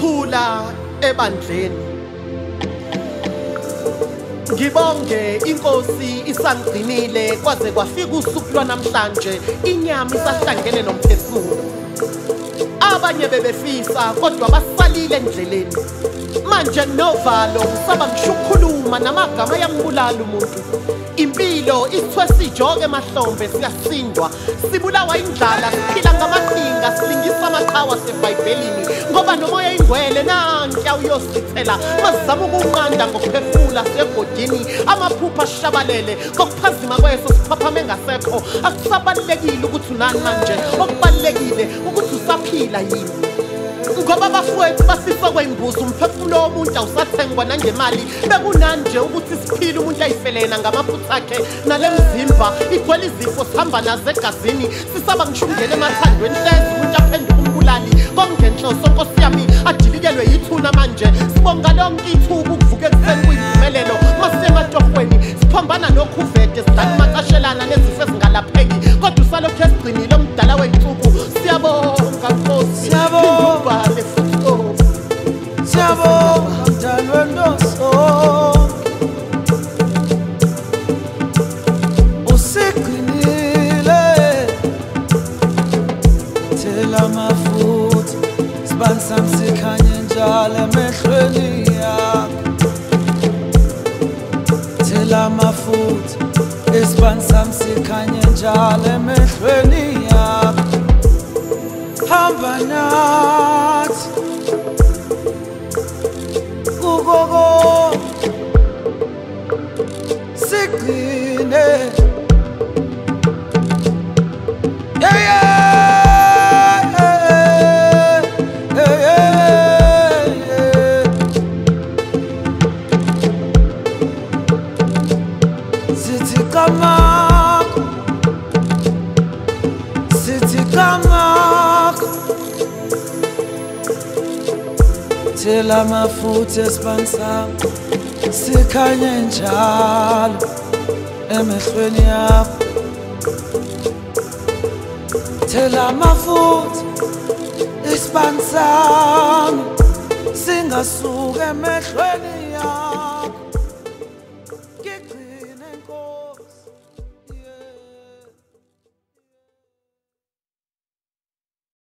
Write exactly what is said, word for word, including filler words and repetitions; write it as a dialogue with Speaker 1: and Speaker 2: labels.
Speaker 1: ukuthula ebandleni. Ngibonge inkosi isangcinile kwaze kwafika usuku lwanamhlanje inyama isahlangene nomphefumulo. Abanye bebefisa kodwa basalile endleleni. Manje novalo ngisaba ngishukhuluma namagama yambulala umuntu. Impilo isithwe sijoke emahlombe siyasindwa, sibulawa indlala, siphila ngamadinga, silingisa amaqhawa seBhayibhelini ngoba nomoya ingwele nanka uyosithela mazama ukunqanda ngokuphefula segodini amaphupha ashabalele kokuphazima kweso siphaphame ngasekho. Akusabalekile ukuthi unani manje, okubalekile ukuthi usaphila yini. Ngoba bafowethu basifo kwembuzo umphefumulo womuntu awusathengwa nangemali. Bekunanje ukuthi siphile umuntu ayifelena ngamaphutha akhe nalemzimba igcwele izifo sihamba nazo egazini. Sisaba ngishungele emathandweni hlezi umuntu aphenduka umbulali. Kongenhloso nkosi yami adilikelwe yithuna manje. Sibonga lonke ithuba ukuvuka ekuseni kuyimpumelelo masematohweni. Siphambana nokhuvete sidala umacashelana nezifo ezingalapheki kodwa usalokhu esigcinile omdala wensuku. Siyabonga Nkosi, siyabonga
Speaker 2: siyabonga mdalwe ndoso usigcinile. Thela amafutha isibani sami sikhanye njalo emehlweni yakho. Thela amafutha isibani sami sikhanye njalo emehlweni yakho. Hamba nathi kugogo sigcine, yeah, yeah, yeah, yeah, yeah. Sithi kamako, sithi kamako. Thela amafutha esibani sami sikhanye njalo emehlweni yakho. Thela amafutha isibani sami singasuka emehlweni yakho.